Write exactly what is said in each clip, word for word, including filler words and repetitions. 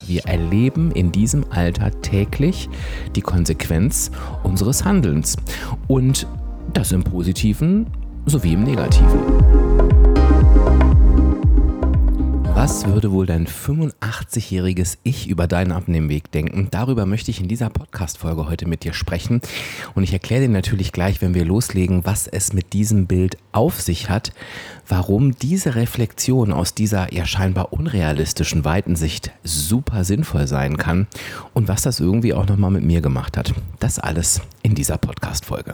Wir erleben in diesem Alter täglich die Konsequenz unseres Handelns. Und das im Positiven sowie im Negativen. Was würde wohl dein fünfundachtzigjähriges Ich über deinen Abnehmweg denken? Darüber möchte ich in dieser Podcast-Folge heute mit dir sprechen. Und ich erkläre dir natürlich gleich, wenn wir loslegen, was es mit diesem Bild auf sich hat, warum diese Reflexion aus dieser ja scheinbar unrealistischen Weitensicht super sinnvoll sein kann und was das irgendwie auch nochmal mit mir gemacht hat. Das alles in dieser Podcast-Folge.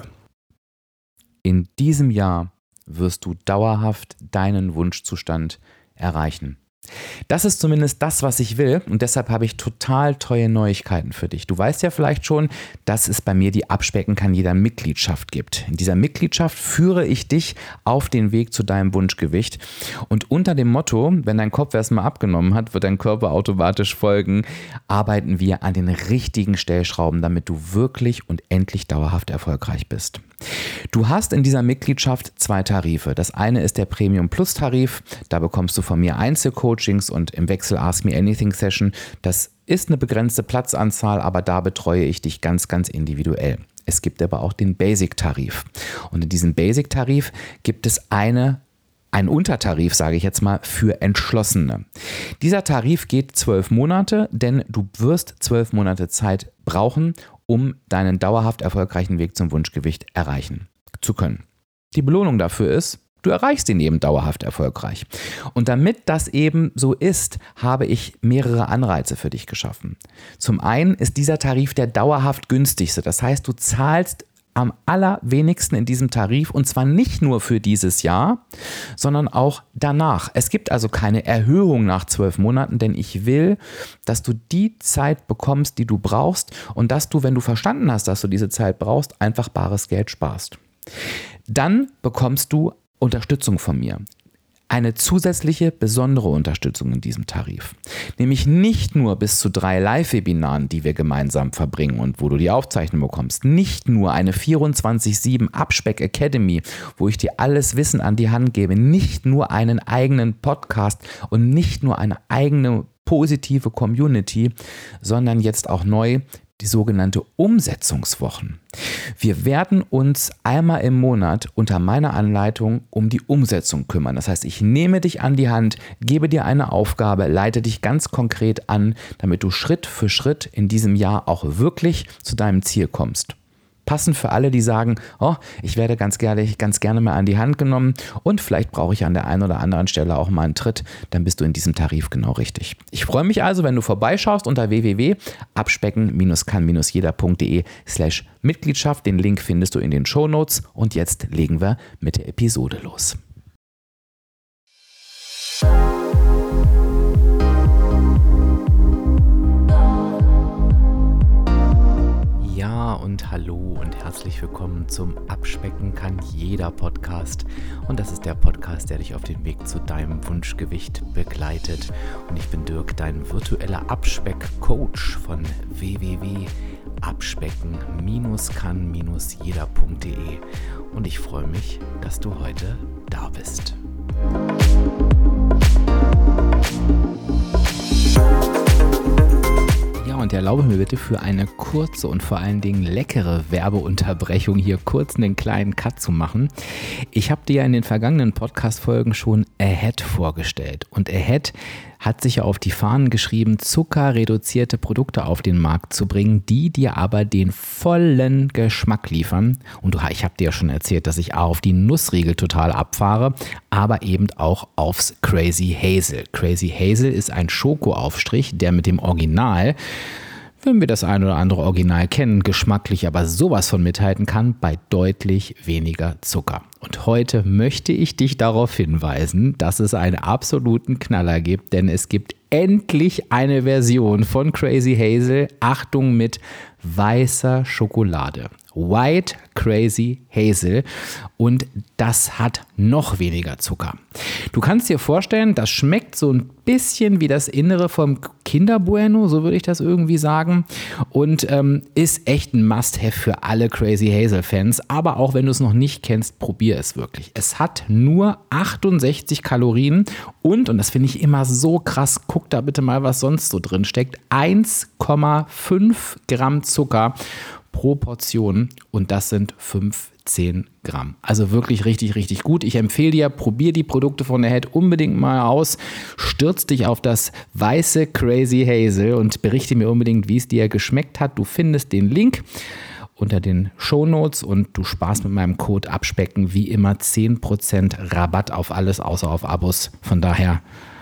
In diesem Jahr wirst du dauerhaft deinen Wunschzustand erreichen. Das ist zumindest das, was ich will, und deshalb habe ich total tolle Neuigkeiten für dich. Du weißt ja vielleicht schon, dass es bei mir die Abspecken kann jeder Mitgliedschaft gibt. In dieser Mitgliedschaft führe ich dich auf den Weg zu deinem Wunschgewicht und unter dem Motto, wenn dein Kopf erstmal abgenommen hat, wird dein Körper automatisch folgen, arbeiten wir an den richtigen Stellschrauben, damit du wirklich und endlich dauerhaft erfolgreich bist. Du hast in dieser Mitgliedschaft zwei Tarife. Das eine ist der Premium Plus Tarif. Da bekommst du von mir Einzelcoachings und im Wechsel Ask Me Anything Session. Das ist eine begrenzte Platzanzahl, aber da betreue ich dich ganz, ganz individuell. Es gibt aber auch den Basic Tarif. Und in diesem Basic Tarif gibt es eine Ein Untertarif, sage ich jetzt mal, für Entschlossene. Dieser Tarif geht zwölf Monate, denn du wirst zwölf Monate Zeit brauchen, um deinen dauerhaft erfolgreichen Weg zum Wunschgewicht erreichen zu können. Die Belohnung dafür ist, du erreichst ihn eben dauerhaft erfolgreich. Und damit das eben so ist, habe ich mehrere Anreize für dich geschaffen. Zum einen ist dieser Tarif der dauerhaft günstigste. Das heißt, du zahlst am allerwenigsten in diesem Tarif und zwar nicht nur für dieses Jahr, sondern auch danach. Es gibt also keine Erhöhung nach zwölf Monaten, denn ich will, dass du die Zeit bekommst, die du brauchst und dass du, wenn du verstanden hast, dass du diese Zeit brauchst, einfach bares Geld sparst. Dann bekommst du Unterstützung von mir. Eine zusätzliche besondere Unterstützung in diesem Tarif. Nämlich nicht nur bis zu drei Live-Webinaren, die wir gemeinsam verbringen und wo du die Aufzeichnung bekommst. Nicht nur eine vierundzwanzig sieben Abspeck Academy, wo ich dir alles Wissen an die Hand gebe. Nicht nur einen eigenen Podcast und nicht nur eine eigene positive Community, sondern jetzt auch neu die sogenannte Umsetzungswochen. Wir werden uns einmal im Monat unter meiner Anleitung um die Umsetzung kümmern. Das heißt, ich nehme dich an die Hand, gebe dir eine Aufgabe, leite dich ganz konkret an, damit du Schritt für Schritt in diesem Jahr auch wirklich zu deinem Ziel kommst. Passend für alle, die sagen, oh, ich werde ganz gerne, ganz gerne mal an die Hand genommen und vielleicht brauche ich an der einen oder anderen Stelle auch mal einen Tritt, dann bist du in diesem Tarif genau richtig. Ich freue mich also, wenn du vorbeischaust unter w w w punkt abspecken kann jeder punkt de slash Mitgliedschaft. Den Link findest du in den Shownotes und jetzt legen wir mit der Episode los. Und hallo und herzlich willkommen zum Abspecken kann jeder Podcast. Und das ist der Podcast, der dich auf dem Weg zu deinem Wunschgewicht begleitet. Und ich bin Dirk, dein virtueller Abspeck-Coach von w w w punkt abspecken kann jeder punkt de. Und ich freue mich, dass du heute da bist. Und erlaube mir bitte für eine kurze und vor allen Dingen leckere Werbeunterbrechung hier kurz einen kleinen Cut zu machen. Ich habe dir ja in den vergangenen Podcast-Folgen schon Ahead vorgestellt. Und Ahead hat sich ja auf die Fahnen geschrieben, zuckerreduzierte Produkte auf den Markt zu bringen, die dir aber den vollen Geschmack liefern. Und ich habe dir ja schon erzählt, dass ich auf die Nussriegel total abfahre, aber eben auch aufs Crazy Hazel. Crazy Hazel ist ein Schokoaufstrich, der mit dem Original, wenn wir das ein oder andere Original kennen, geschmacklich aber sowas von mithalten kann, bei deutlich weniger Zucker. Und heute möchte ich dich darauf hinweisen, dass es einen absoluten Knaller gibt, denn es gibt endlich eine Version von Crazy Hazel, Achtung, mit weißer Schokolade. White Crazy Hazel, und das hat noch weniger Zucker. Du kannst dir vorstellen, das schmeckt so ein bisschen wie das Innere vom Kinder Bueno, so würde ich das irgendwie sagen. Und ähm, ist echt ein Must-Have für alle Crazy Hazel-Fans. Aber auch wenn du es noch nicht kennst, probier es wirklich. Es hat nur achtundsechzig Kalorien und, und das finde ich immer so krass, guck da bitte mal, was sonst so drin steckt, eins Komma fünf Gramm Zucker pro Portion und das sind fünfzehn Gramm. Also wirklich richtig, richtig gut. Ich empfehle dir, probier die Produkte von Ahead unbedingt mal aus. Stürz dich auf das weiße Crazy Hazel und berichte mir unbedingt, wie es dir geschmeckt hat. Du findest den Link unter den Shownotes und du sparst mit meinem Code Abspecken wie immer zehn Prozent Rabatt auf alles, außer auf Abos. Von daher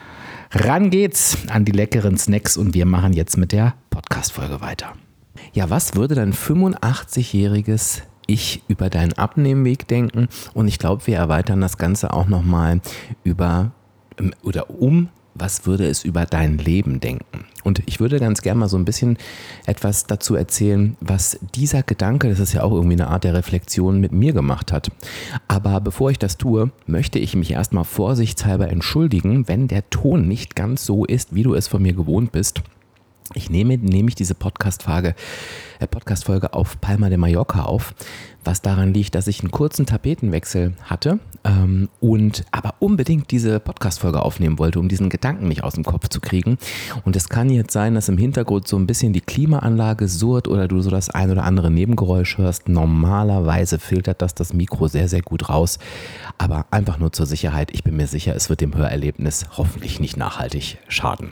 ran geht's an die leckeren Snacks und wir machen jetzt mit der Podcast-Folge weiter. Ja, was würde dein fünfundachtzigjähriges Ich über deinen Abnehmweg denken? Und ich glaube, wir erweitern das Ganze auch nochmal über oder um, was würde es über dein Leben denken? Und ich würde ganz gerne mal so ein bisschen etwas dazu erzählen, was dieser Gedanke, das ist ja auch irgendwie eine Art der Reflexion, mit mir gemacht hat. Aber bevor ich das tue, möchte ich mich erstmal vorsichtshalber entschuldigen, wenn der Ton nicht ganz so ist, wie du es von mir gewohnt bist. Ich nehme nämlich diese Podcast-Folge äh, Podcast-Folge auf Palma de Mallorca auf, was daran liegt, dass ich einen kurzen Tapetenwechsel hatte ähm, und aber unbedingt diese Podcast-Folge aufnehmen wollte, um diesen Gedanken nicht aus dem Kopf zu kriegen. Und es kann jetzt sein, dass im Hintergrund so ein bisschen die Klimaanlage surrt oder du so das ein oder andere Nebengeräusch hörst. Normalerweise filtert das das Mikro sehr, sehr gut raus, aber einfach nur zur Sicherheit. Ich bin mir sicher, es wird dem Hörerlebnis hoffentlich nicht nachhaltig schaden.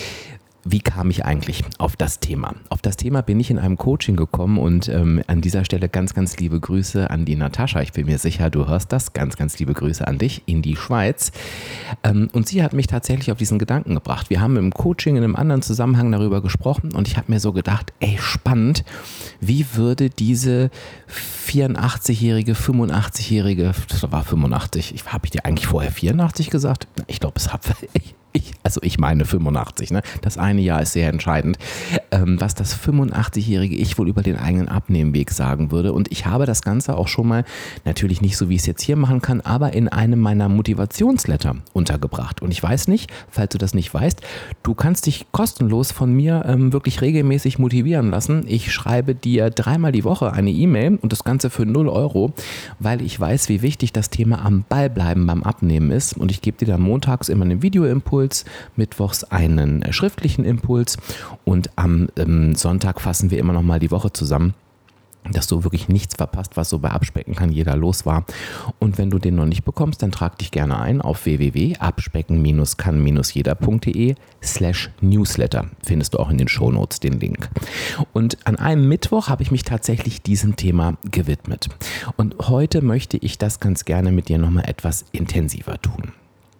Wie kam ich eigentlich auf das Thema? Auf das Thema bin ich in einem Coaching gekommen und ähm, an dieser Stelle ganz, ganz liebe Grüße an die Natascha. Ich bin mir sicher, du hörst das. Ganz, ganz liebe Grüße an dich in die Schweiz. Ähm, und sie hat mich tatsächlich auf diesen Gedanken gebracht. Wir haben im Coaching in einem anderen Zusammenhang darüber gesprochen und ich habe mir so gedacht, ey, spannend, wie würde diese vierundachtzigjährige, fünfundachtzigjährige, das war fünfundachtzig, habe ich dir eigentlich vorher vierundachtzig gesagt? Ich glaube, es habe ich. Ich, also ich meine fünfundachtzig, ne? Das eine Jahr ist sehr entscheidend, ähm, was das fünfundachtzigjährige Ich wohl über den eigenen Abnehmweg sagen würde. Und ich habe das Ganze auch schon mal, natürlich nicht so, wie ich es jetzt hier machen kann, aber in einem meiner Motivationsletter untergebracht. Und ich weiß nicht, falls du das nicht weißt, du kannst dich kostenlos von mir ähm, wirklich regelmäßig motivieren lassen. Ich schreibe dir dreimal die Woche eine E-Mail und das Ganze für null Euro, weil ich weiß, wie wichtig das Thema am Ball bleiben beim Abnehmen ist. Und ich gebe dir dann montags immer einen Videoimpuls, mittwochs einen schriftlichen Impuls und am ähm, Sonntag fassen wir immer noch mal die Woche zusammen, dass du wirklich nichts verpasst, was so bei Abspecken kann jeder los war. Und wenn du den noch nicht bekommst, dann trag dich gerne ein auf w w w punkt abspecken kann jeder punkt de slash newsletter. Findest du auch in den Shownotes den Link. Und an einem Mittwoch habe ich mich tatsächlich diesem Thema gewidmet. Und heute möchte ich das ganz gerne mit dir noch mal etwas intensiver tun.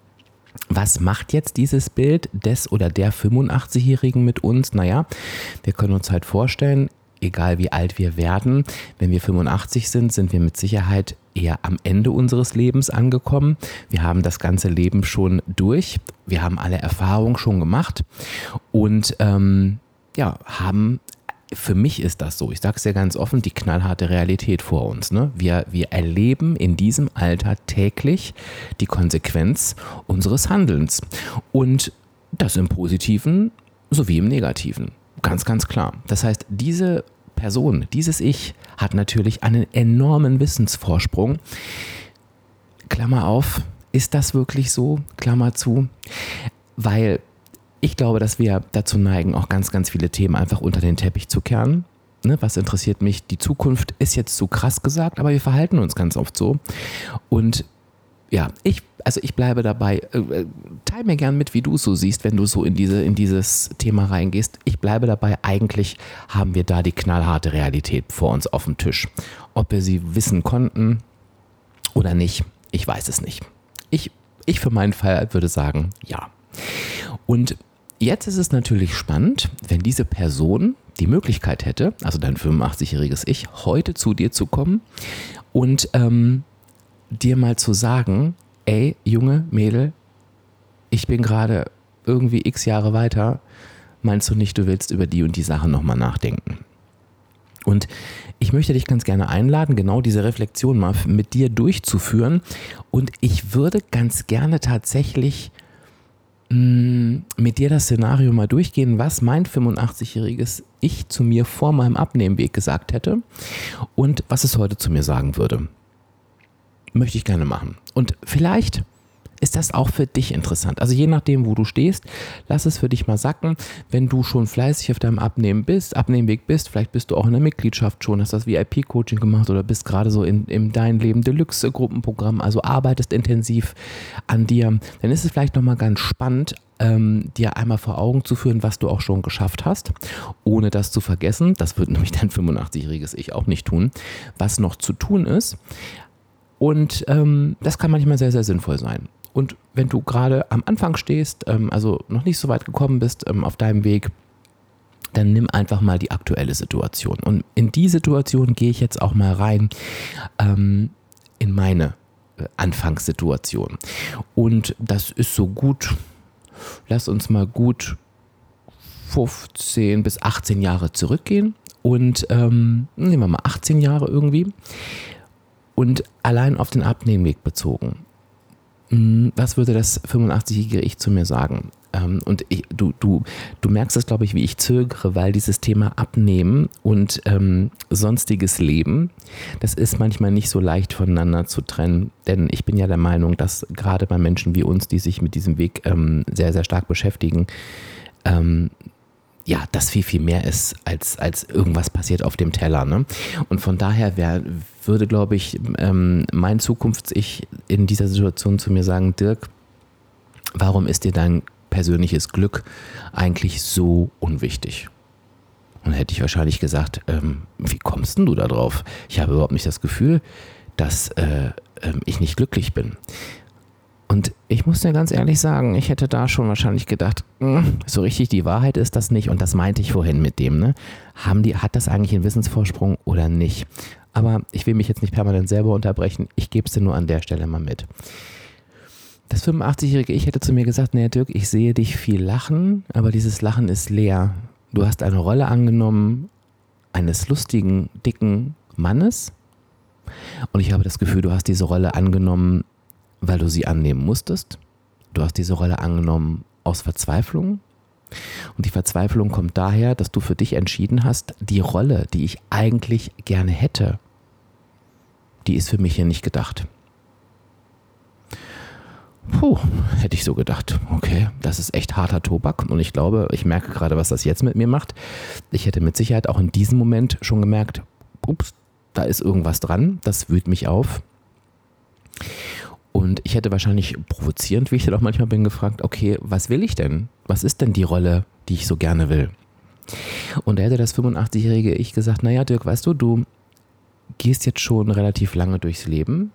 Was macht jetzt dieses Bild des oder der fünfundachtzigjährigen mit uns? Naja, wir können uns halt vorstellen, egal wie alt wir werden, wenn wir fünfundachtzig sind, sind wir mit Sicherheit eher am Ende unseres Lebens angekommen. Wir haben das ganze Leben schon durch, wir haben alle Erfahrungen schon gemacht und ähm, ja, haben... Für mich ist das so, ich sage es ja ganz offen, die knallharte Realität vor uns. Ne? Wir, wir erleben in diesem Alter täglich die Konsequenz unseres Handelns. Und das im Positiven sowie im Negativen. Ganz, ganz klar. Das heißt, diese Person, dieses Ich hat natürlich einen enormen Wissensvorsprung. Klammer auf, ist das wirklich so? Klammer zu. Weil ich glaube, dass wir dazu neigen, auch ganz, ganz viele Themen einfach unter den Teppich zu kehren. Ne, was interessiert mich? Die Zukunft ist jetzt so krass gesagt, aber wir verhalten uns ganz oft so. Und ja, ich, also ich bleibe dabei. Äh, teil mir gern mit, wie du es so siehst, wenn du so in diese, in dieses Thema reingehst. Ich bleibe dabei. Eigentlich haben wir da die knallharte Realität vor uns auf dem Tisch. Ob wir sie wissen konnten oder nicht, ich weiß es nicht. Ich, ich für meinen Fall würde sagen, ja. Und jetzt ist es natürlich spannend, wenn diese Person die Möglichkeit hätte, also dein fünfundachtzigjähriges Ich, heute zu dir zu kommen und ähm, dir mal zu sagen, ey, Junge, Mädel, ich bin gerade irgendwie x Jahre weiter, meinst du nicht, du willst über die und die Sachen nochmal nachdenken? Und ich möchte dich ganz gerne einladen, genau diese Reflexion mal mit dir durchzuführen und ich würde ganz gerne tatsächlich mh, mit dir das Szenario mal durchgehen, was mein fünfundachtzigjähriges Ich zu mir vor meinem Abnehmweg gesagt hätte und was es heute zu mir sagen würde. Möchte ich gerne machen. Und vielleicht ist das auch für dich interessant. Also je nachdem, wo du stehst, lass es für dich mal sacken. Wenn du schon fleißig auf deinem Abnehmen bist, Abnehmweg bist, vielleicht bist du auch in der Mitgliedschaft schon, hast das V I P-Coaching gemacht oder bist gerade so in, in dein Leben Deluxe-Gruppenprogramm, also arbeitest intensiv an dir, dann ist es vielleicht nochmal ganz spannend, ähm, dir einmal vor Augen zu führen, was du auch schon geschafft hast, ohne das zu vergessen. Das wird nämlich dein fünfundachtzigjähriges Ich auch nicht tun, was noch zu tun ist. Und ähm, das kann manchmal sehr, sehr sinnvoll sein. Und wenn du gerade am Anfang stehst, ähm, also noch nicht so weit gekommen bist ähm, auf deinem Weg, dann nimm einfach mal die aktuelle Situation. Und in die Situation gehe ich jetzt auch mal rein ähm, in meine äh, Anfangssituation. Und das ist so gut, lass uns mal gut fünfzehn bis achtzehn Jahre zurückgehen. Und ähm, nehmen wir mal achtzehn Jahre irgendwie. Und allein auf den Abnehmweg bezogen. Was würde das fünfundachtzigjährige Ich zu mir sagen? Und ich, du, du, du merkst es, glaube ich, wie ich zögere, weil dieses Thema Abnehmen und ähm, sonstiges Leben, das ist manchmal nicht so leicht voneinander zu trennen. Denn ich bin ja der Meinung, dass gerade bei Menschen wie uns, die sich mit diesem Weg ähm, sehr, sehr stark beschäftigen, ähm, ja, das viel, viel mehr ist, als, als irgendwas passiert auf dem Teller. Ne? Und von daher wär, würde, glaube ich, ähm, mein Zukunfts-Ich in dieser Situation zu mir sagen, Dirk, warum ist dir dein persönliches Glück eigentlich so unwichtig? Und hätte ich wahrscheinlich gesagt, ähm, wie kommst denn du da drauf? Ich habe überhaupt nicht das Gefühl, dass äh, äh, ich nicht glücklich bin. Und ich muss dir ganz ehrlich sagen, ich hätte da schon wahrscheinlich gedacht, mh, so richtig die Wahrheit ist das nicht. Und das meinte ich vorhin mit dem, ne? Haben die, hat das eigentlich einen Wissensvorsprung oder nicht? Aber ich will mich jetzt nicht permanent selber unterbrechen. Ich gebe es dir nur an der Stelle mal mit. Das fünfundachtzigjährige Ich hätte zu mir gesagt, naja Dirk, ich sehe dich viel lachen, aber dieses Lachen ist leer. Du hast eine Rolle angenommen eines lustigen, dicken Mannes. Und ich habe das Gefühl, du hast diese Rolle angenommen, weil du sie annehmen musstest. Du hast diese Rolle angenommen aus Verzweiflung. Und die Verzweiflung kommt daher, dass du für dich entschieden hast, die Rolle, die ich eigentlich gerne hätte, die ist für mich hier nicht gedacht. Puh, hätte ich so gedacht. Okay, das ist echt harter Tobak. Und ich glaube, ich merke gerade, was das jetzt mit mir macht. Ich hätte mit Sicherheit auch in diesem Moment schon gemerkt, ups, da ist irgendwas dran, das wühlt mich auf. Und ich hätte wahrscheinlich provozierend, wie ich das auch manchmal bin, gefragt, okay, was will ich denn? Was ist denn die Rolle, die ich so gerne will? Und da hätte das fünfundachtzigjährige Ich gesagt, naja Dirk, weißt du, du gehst jetzt schon relativ lange durchs Leben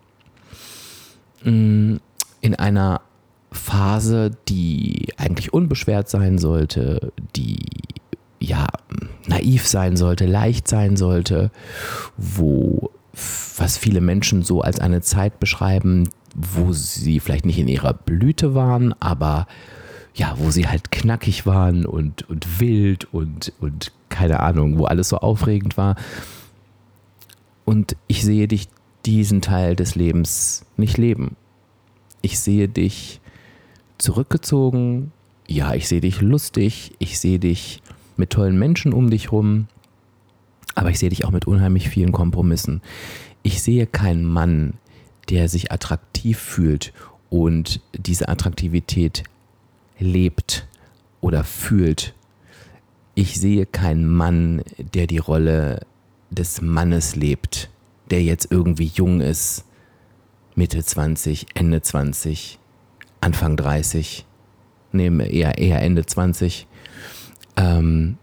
in einer Phase, die eigentlich unbeschwert sein sollte, die ja naiv sein sollte, leicht sein sollte, wo was viele Menschen so als eine Zeit beschreiben, wo sie vielleicht nicht in ihrer Blüte waren, aber ja, wo sie halt knackig waren und, und wild und, und keine Ahnung, wo alles so aufregend war. Und ich sehe dich diesen Teil des Lebens nicht leben. Ich sehe dich zurückgezogen, ja, ich sehe dich lustig, ich sehe dich mit tollen Menschen um dich rum, aber ich sehe dich auch mit unheimlich vielen Kompromissen. Ich sehe keinen Mann, der sich attraktiv fühlt und diese Attraktivität lebt oder fühlt. Ich sehe keinen Mann, der die Rolle des Mannes lebt, der jetzt irgendwie jung ist, Mitte zwanzig, Ende zwanzig, Anfang dreißig, nee, eher, eher Ende zwanzig. Ähm,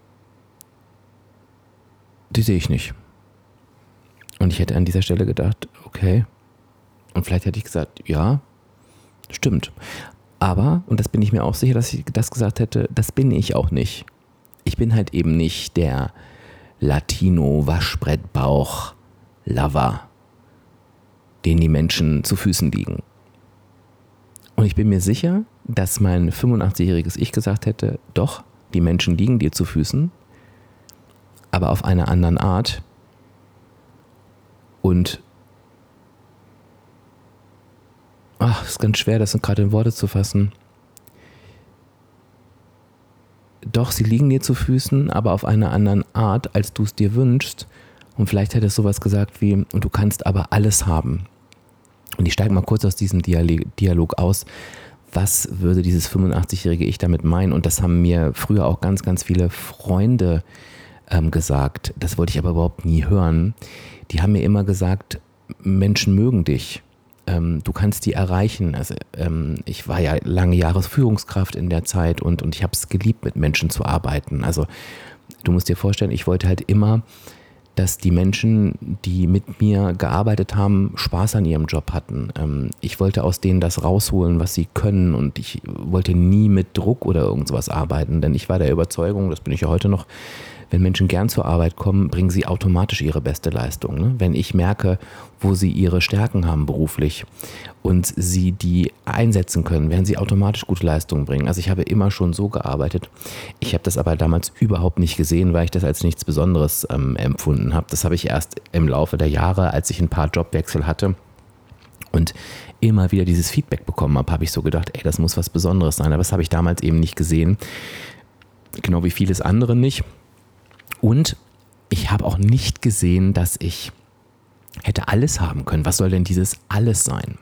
die sehe ich nicht. Und ich hätte an dieser Stelle gedacht, okay, und vielleicht hätte ich gesagt, ja, stimmt. Aber, und das bin ich mir auch sicher, dass ich das gesagt hätte, das bin ich auch nicht. Ich bin halt eben nicht der Latino-Waschbrettbauch-Lover, den die Menschen zu Füßen liegen. Und ich bin mir sicher, dass mein fünfundachtzigjähriges Ich gesagt hätte, doch, die Menschen liegen dir zu Füßen, aber auf einer anderen Art. Und ach, es ist ganz schwer, das gerade in Worte zu fassen. doch, sie liegen dir zu Füßen, aber auf eine andere Art, als du es dir wünschst. Und vielleicht hätte es sowas gesagt wie, und du kannst aber alles haben. Und ich steige mal kurz aus diesem Dialog aus. Was würde dieses fünfundachtzigjährige Ich damit meinen? Und das haben mir früher auch ganz, ganz viele Freunde ähm, gesagt. Das wollte ich aber überhaupt nie hören. Die haben mir immer gesagt, Menschen mögen dich. Ähm, du kannst die erreichen. Also ähm, ich war ja lange Jahre Führungskraft in der Zeit und, und ich habe es geliebt, mit Menschen zu arbeiten. Also du musst dir vorstellen, ich wollte halt immer, dass die Menschen, die mit mir gearbeitet haben, Spaß an ihrem Job hatten. Ähm, ich wollte aus denen das rausholen, was sie können, und ich wollte nie mit Druck oder irgend sowas arbeiten, denn ich war der Überzeugung, das bin ich ja heute noch, wenn Menschen gern zur Arbeit kommen, bringen sie automatisch ihre beste Leistung. Ne? Wenn ich merke, wo sie ihre Stärken haben beruflich und sie die einsetzen können, werden sie automatisch gute Leistungen bringen. Also ich habe immer schon so gearbeitet. Ich habe das aber damals überhaupt nicht gesehen, weil ich das als nichts Besonderes ähm, empfunden habe. Das habe ich erst im Laufe der Jahre, als ich ein paar Jobwechsel hatte und immer wieder dieses Feedback bekommen habe, habe ich so gedacht, ey, das muss was Besonderes sein. Aber das habe ich damals eben nicht gesehen. Genau wie vieles andere nicht. Und ich habe auch nicht gesehen, dass ich hätte alles haben können. Was soll denn dieses alles sein?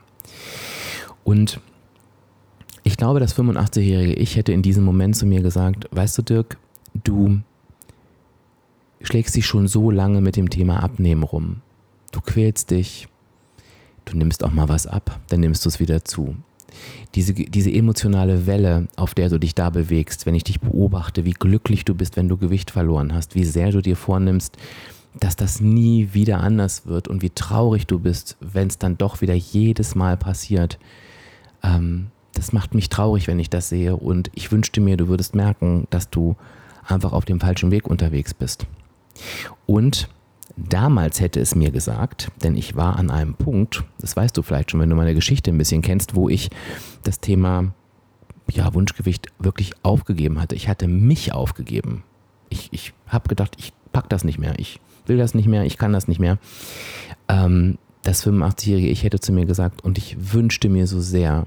Und ich glaube, das fünfundachtzigjährige Ich hätte in diesem Moment zu mir gesagt, weißt du, Dirk, du schlägst dich schon so lange mit dem Thema Abnehmen rum. Du quälst dich, du nimmst auch mal was ab, dann nimmst du es wieder zu. Diese, diese emotionale Welle, auf der du dich da bewegst, wenn ich dich beobachte, wie glücklich du bist, wenn du Gewicht verloren hast, wie sehr du dir vornimmst, dass das nie wieder anders wird und wie traurig du bist, wenn es dann doch wieder jedes Mal passiert. Ähm, das macht mich traurig, wenn ich das sehe, und ich wünschte mir, du würdest merken, dass du einfach auf dem falschen Weg unterwegs bist. Und damals hätte es mir gesagt, denn ich war an einem Punkt, das weißt du vielleicht schon, wenn du meine Geschichte ein bisschen kennst, wo ich das Thema ja, Wunschgewicht wirklich aufgegeben hatte. Ich hatte mich aufgegeben. Ich, ich habe gedacht, ich pack das nicht mehr, ich will das nicht mehr, ich kann das nicht mehr. Ähm, das fünfundachtzigjährige Ich hätte zu mir gesagt, und ich wünschte mir so sehr,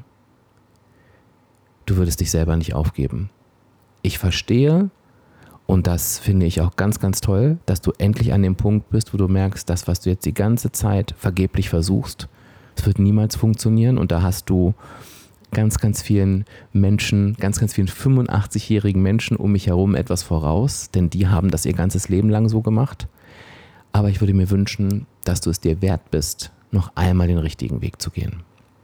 du würdest dich selber nicht aufgeben. Ich verstehe, und das finde ich auch ganz, ganz toll, dass du endlich an dem Punkt bist, wo du merkst, das, was du jetzt die ganze Zeit vergeblich versuchst, es wird niemals funktionieren, und da hast du ganz, ganz vielen Menschen, ganz, ganz vielen fünfundachtzigjährigen Menschen um mich herum etwas voraus, denn die haben das ihr ganzes Leben lang so gemacht. Aber ich würde mir wünschen, dass du es dir wert bist, noch einmal den richtigen Weg zu gehen.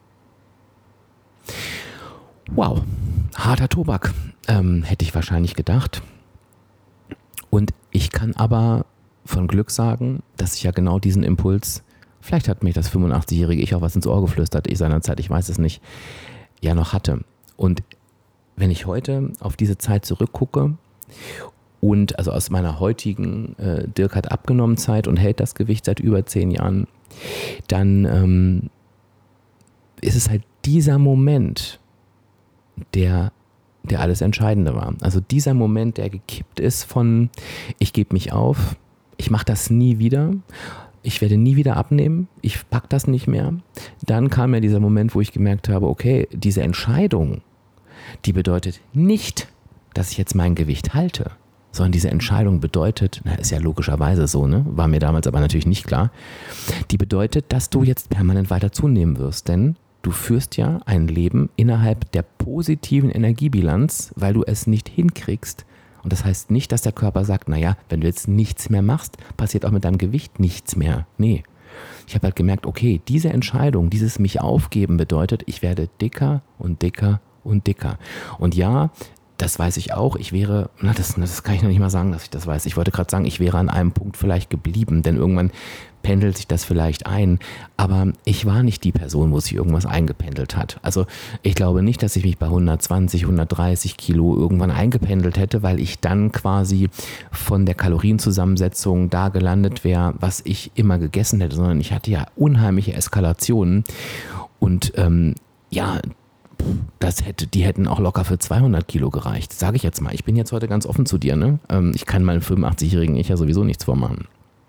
Wow, harter Tobak, ähm, hätte ich wahrscheinlich gedacht. Und ich kann aber von Glück sagen, dass ich ja genau diesen Impuls, vielleicht hat mich das fünfundachtzigjährige Ich auch was ins Ohr geflüstert, ich seinerzeit, ich weiß es nicht, ja noch hatte. Und wenn ich heute auf diese Zeit zurückgucke und also aus meiner heutigen äh, Dirk hat abgenommen Zeit und hält das Gewicht seit über zehn Jahren, dann ähm, ist es halt dieser Moment, der der alles Entscheidende war. Also dieser Moment, der gekippt ist von ich gebe mich auf, ich mache das nie wieder, ich werde nie wieder abnehmen, ich packe das nicht mehr. Dann kam ja dieser Moment, wo ich gemerkt habe, okay, diese Entscheidung, die bedeutet nicht, dass ich jetzt mein Gewicht halte, sondern diese Entscheidung bedeutet, na, ist ja logischerweise so, ne? War mir damals aber natürlich nicht klar, die bedeutet, dass du jetzt permanent weiter zunehmen wirst, denn du führst ja ein Leben innerhalb der positiven Energiebilanz, weil du es nicht hinkriegst. Und das heißt nicht, dass der Körper sagt, naja, wenn du jetzt nichts mehr machst, passiert auch mit deinem Gewicht nichts mehr. Nee. Ich habe halt gemerkt, okay, diese Entscheidung, dieses mich aufgeben bedeutet, ich werde dicker und dicker und dicker. Und ja, das weiß ich auch, ich wäre, na das, das kann ich noch nicht mal sagen, dass ich das weiß. Ich wollte gerade sagen, ich wäre an einem Punkt vielleicht geblieben, denn irgendwann pendelt sich das vielleicht ein. Aber ich war nicht die Person, wo sich irgendwas eingependelt hat. Also ich glaube nicht, dass ich mich bei hundertzwanzig, hundertdreißig Kilo irgendwann eingependelt hätte, weil ich dann quasi von der Kalorienzusammensetzung da gelandet wäre, was ich immer gegessen hätte, sondern ich hatte ja unheimliche Eskalationen und ähm, ja, das hätte, die hätten auch locker für zweihundert Kilo gereicht, sage ich jetzt mal. Ich bin jetzt heute ganz offen zu dir, ne? Ähm, ich kann meinem fünfundachtzigjährigen Ich ja sowieso nichts vormachen.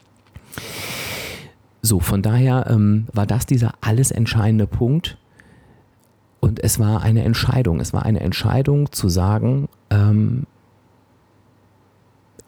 So, von daher ähm, war das dieser alles entscheidende Punkt und es war eine Entscheidung. Es war eine Entscheidung zu sagen, ähm,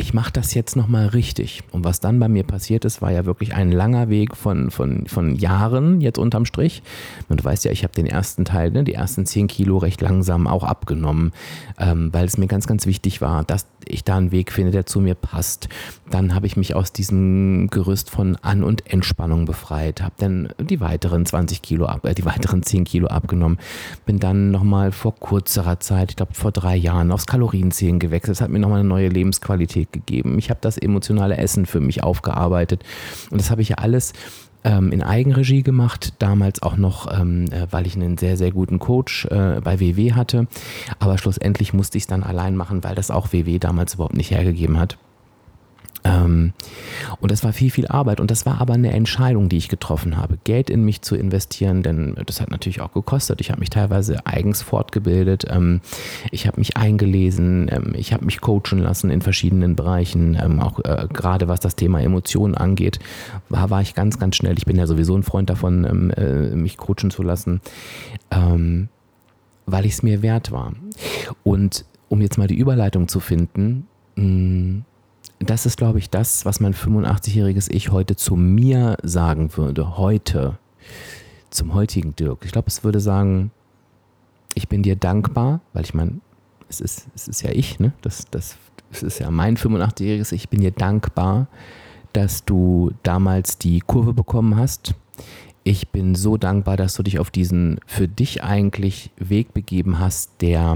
ich mache das jetzt nochmal richtig. Und was dann bei mir passiert ist, war ja wirklich ein langer Weg von, von, von Jahren jetzt unterm Strich. Und du weißt ja, ich habe den ersten Teil, ne, die ersten zehn Kilo recht langsam auch abgenommen, ähm, weil es mir ganz, ganz wichtig war, dass ich da einen Weg finde, der zu mir passt. Dann habe ich mich aus diesem Gerüst von An- und Entspannung befreit, habe dann die weiteren zwanzig Kilo, ab, äh, die weiteren zehn Kilo abgenommen, bin dann nochmal vor kurzer Zeit, ich glaube vor drei Jahren, aufs Kalorienzählen gewechselt. Das hat mir nochmal eine neue Lebensqualität gegeben. Ich habe das emotionale Essen für mich aufgearbeitet und das habe ich ja alles ähm, in Eigenregie gemacht, damals auch noch, ähm, äh, weil ich einen sehr, sehr guten Coach äh, bei W W hatte, aber schlussendlich musste ich es dann allein machen, weil das auch W W damals überhaupt nicht hergegeben hat. Ähm, und das war viel, viel Arbeit und das war aber eine Entscheidung, die ich getroffen habe, Geld in mich zu investieren, denn das hat natürlich auch gekostet. Ich habe mich teilweise eigens fortgebildet, ähm, ich habe mich eingelesen, ähm, ich habe mich coachen lassen in verschiedenen Bereichen, ähm, auch äh, gerade was das Thema Emotionen angeht, war, war ich ganz, ganz schnell. Ich bin ja sowieso ein Freund davon, ähm, äh, mich coachen zu lassen, ähm, weil ich es mir wert war. Und um jetzt mal die Überleitung zu finden, mh, das ist, glaube ich, das, was mein fünfundachtzigjähriges Ich heute zu mir sagen würde. Heute. Zum heutigen Dirk. Ich glaube, es würde sagen, ich bin dir dankbar, weil ich meine, es ist, es ist ja ich, ne? Das, das, es ist ja mein fünfundachtzigjähriges Ich. Ich bin dir dankbar, dass du damals die Kurve bekommen hast. Ich bin so dankbar, dass du dich auf diesen für dich eigentlich Weg begeben hast, der,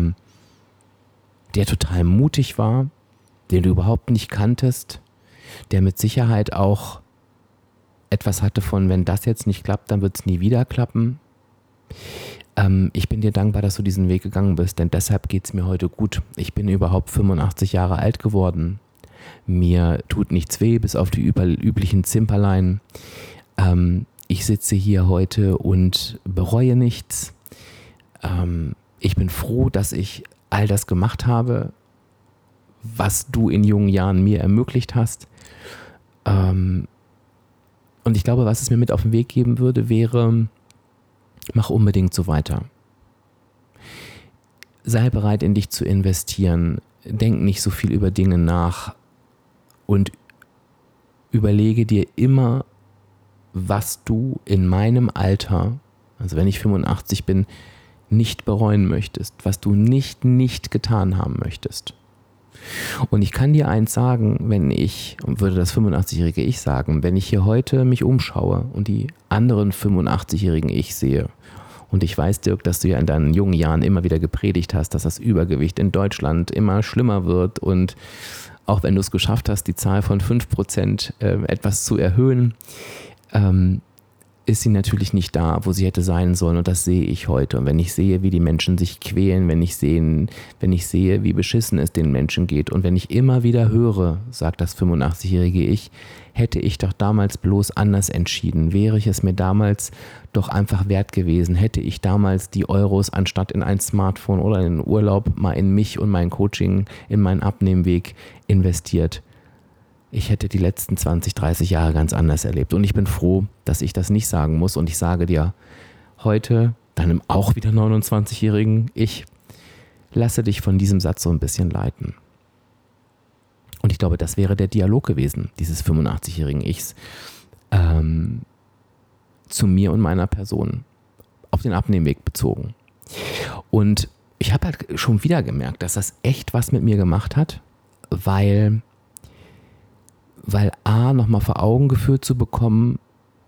der total mutig war, den du überhaupt nicht kanntest, der mit Sicherheit auch etwas hatte von, wenn das jetzt nicht klappt, dann wird es nie wieder klappen. Ähm, ich bin dir dankbar, dass du diesen Weg gegangen bist, denn deshalb geht es mir heute gut. Ich bin überhaupt fünfundachtzig Jahre alt geworden. Mir tut nichts weh, bis auf die üblichen Zimperlein. Ähm, ich sitze hier heute und bereue nichts. Ähm, ich bin froh, dass ich all das gemacht habe, was du in jungen Jahren mir ermöglicht hast. Ähm, und ich glaube, was es mir mit auf den Weg geben würde, wäre, mach unbedingt so weiter. Sei bereit, in dich zu investieren. Denk nicht so viel über Dinge nach und überlege dir immer, was du in meinem Alter, also wenn ich fünfundachtzig bin, nicht bereuen möchtest, was du nicht, nicht getan haben möchtest. Und ich kann dir eins sagen, wenn ich, und würde das fünfundachtzigjährige Ich sagen, wenn ich hier heute mich umschaue und die anderen fünfundachtzigjährigen Ich sehe, und ich weiß, Dirk, dass du ja in deinen jungen Jahren immer wieder gepredigt hast, dass das Übergewicht in Deutschland immer schlimmer wird und auch wenn du es geschafft hast, die Zahl von fünf Prozent äh, etwas zu erhöhen, ähm, ist sie natürlich nicht da, wo sie hätte sein sollen und das sehe ich heute. Und wenn ich sehe, wie die Menschen sich quälen, wenn ich, sehen, wenn ich sehe, wie beschissen es den Menschen geht und wenn ich immer wieder höre, sagt das fünfundachtzigjährige Ich, hätte ich doch damals bloß anders entschieden, wäre ich es mir damals doch einfach wert gewesen, hätte ich damals die Euros anstatt in ein Smartphone oder in den Urlaub mal in mich und mein Coaching, in meinen Abnehmweg investiert. Ich hätte die letzten zwanzig, dreißig Jahre ganz anders erlebt. Und ich bin froh, dass ich das nicht sagen muss. Und ich sage dir heute, deinem auch wieder neunundzwanzigjährigen Ich, lasse dich von diesem Satz so ein bisschen leiten. Und ich glaube, das wäre der Dialog gewesen, dieses fünfundachtzigjährigen Ichs, ähm, zu mir und meiner Person, auf den Abnehmweg bezogen. Und ich habe halt schon wieder gemerkt, dass das echt was mit mir gemacht hat, weil... weil A, nochmal vor Augen geführt zu bekommen,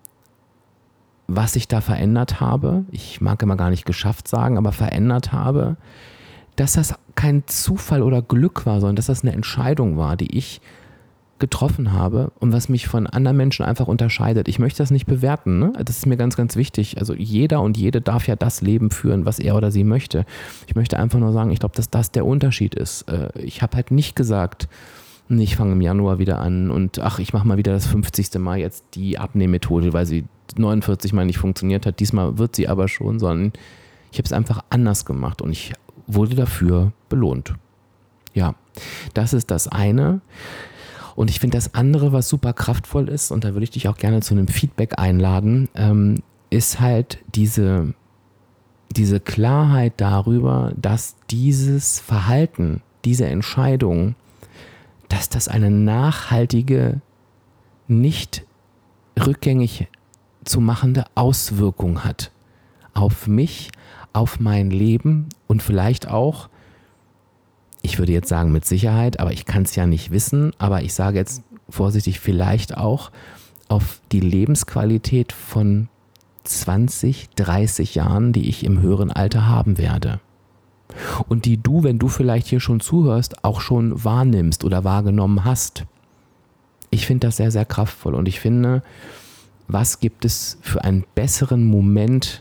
was ich da verändert habe, ich mag immer gar nicht geschafft sagen, aber verändert habe, dass das kein Zufall oder Glück war, sondern dass das eine Entscheidung war, die ich getroffen habe und was mich von anderen Menschen einfach unterscheidet. Ich möchte das nicht bewerten, ne? Das ist mir ganz, ganz wichtig. Also jeder und jede darf ja das Leben führen, was er oder sie möchte. Ich möchte einfach nur sagen, ich glaube, dass das der Unterschied ist. Ich habe halt nicht gesagt, ich fange im Januar wieder an und ach, ich mache mal wieder das fünfzigste Mal jetzt die Abnehmmethode, weil sie neunundvierzig Mal nicht funktioniert hat. Diesmal wird sie aber schon, sondern ich habe es einfach anders gemacht und ich wurde dafür belohnt. Ja, das ist das eine. Und ich finde das andere, was super kraftvoll ist, und da würde ich dich auch gerne zu einem Feedback einladen, ähm, ist halt diese, diese Klarheit darüber, dass dieses Verhalten, diese Entscheidung dass das eine nachhaltige, nicht rückgängig zu machende Auswirkung hat auf mich, auf mein Leben und vielleicht auch, ich würde jetzt sagen mit Sicherheit, aber ich kann es ja nicht wissen, aber ich sage jetzt vorsichtig, vielleicht auch auf die Lebensqualität von zwanzig, dreißig Jahren, die ich im höheren Alter haben werde. Und die du, wenn du vielleicht hier schon zuhörst, auch schon wahrnimmst oder wahrgenommen hast. Ich finde das sehr, sehr kraftvoll und ich finde, was gibt es für einen besseren Moment,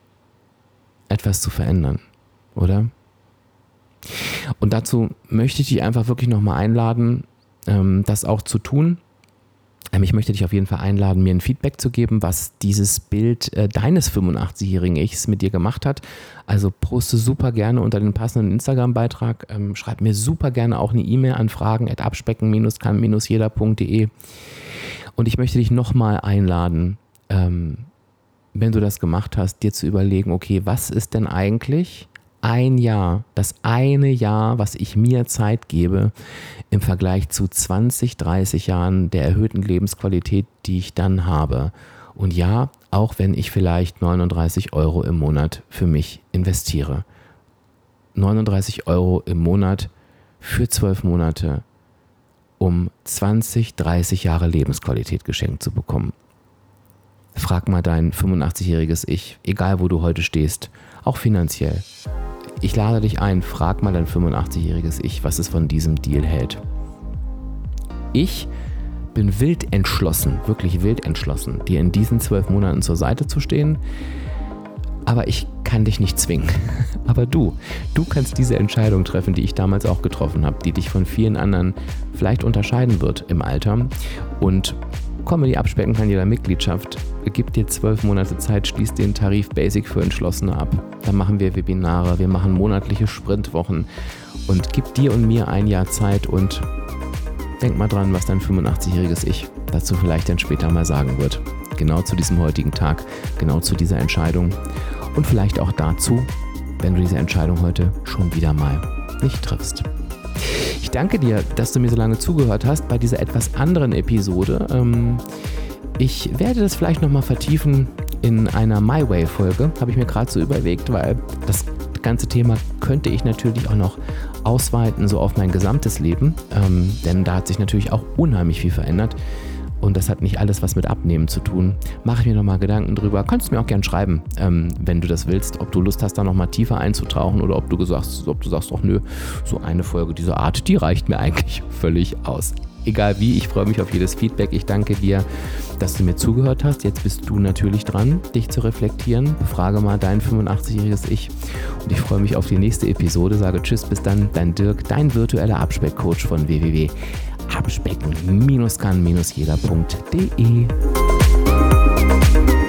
etwas zu verändern, oder? Und dazu möchte ich dich einfach wirklich nochmal einladen, das auch zu tun. Ich möchte dich auf jeden Fall einladen, mir ein Feedback zu geben, was dieses Bild äh, deines fünfundachtzigjährigen Ichs mit dir gemacht hat. Also poste super gerne unter den passenden Instagram-Beitrag. Ähm, schreib mir super gerne auch eine E-Mail an fragen at abspecken kann jeder punkt de. Und ich möchte dich nochmal einladen, ähm, wenn du das gemacht hast, dir zu überlegen, okay, was ist denn eigentlich ein Jahr, das eine Jahr, was ich mir Zeit gebe, im Vergleich zu zwanzig, dreißig Jahren der erhöhten Lebensqualität, die ich dann habe. Und ja, auch wenn ich vielleicht neununddreißig Euro im Monat für mich investiere. neununddreißig Euro im Monat für zwölf Monate, um zwanzig, dreißig Jahre Lebensqualität geschenkt zu bekommen. Frag mal dein fünfundachtzigjähriges Ich, egal wo du heute stehst, auch finanziell. Ich lade dich ein, frag mal dein fünfundachtzigjähriges Ich, was es von diesem Deal hält. Ich bin wild entschlossen, wirklich wild entschlossen, dir in diesen zwölf Monaten zur Seite zu stehen, aber ich kann dich nicht zwingen. Aber du, du kannst diese Entscheidung treffen, die ich damals auch getroffen habe, die dich von vielen anderen vielleicht unterscheiden wird im Alter. Und Comedy Abspecken kann jeder Mitgliedschaft. Gib dir zwölf Monate Zeit, schließ den Tarif Basic für Entschlossene ab. Dann machen wir Webinare, wir machen monatliche Sprintwochen und gib dir und mir ein Jahr Zeit und denk mal dran, was dein fünfundachtzigjähriges Ich dazu vielleicht dann später mal sagen wird. Genau zu diesem heutigen Tag, genau zu dieser Entscheidung und vielleicht auch dazu, wenn du diese Entscheidung heute schon wieder mal nicht triffst. Ich danke dir, dass du mir so lange zugehört hast bei dieser etwas anderen Episode. Ich werde das vielleicht nochmal vertiefen in einer My Way-Folge, habe ich mir gerade so überlegt, weil das ganze Thema könnte ich natürlich auch noch ausweiten, so auf mein gesamtes Leben, ähm, denn da hat sich natürlich auch unheimlich viel verändert und das hat nicht alles was mit Abnehmen zu tun. Mache ich mir nochmal Gedanken drüber. Kannst du mir auch gerne schreiben, ähm, wenn du das willst, ob du Lust hast, da nochmal tiefer einzutauchen oder ob du sagst, ob du sagst, ach nö, so eine Folge dieser Art, die reicht mir eigentlich völlig aus. Egal wie, ich freue mich auf jedes Feedback. Ich danke dir, dass du mir zugehört hast. Jetzt bist du natürlich dran, dich zu reflektieren. Befrage mal dein fünfundachtzigjähriges Ich. Und ich freue mich auf die nächste Episode. Sage tschüss, bis dann, dein Dirk, dein virtueller Abspeckcoach von w w w punkt abspecken kann jeder punkt de.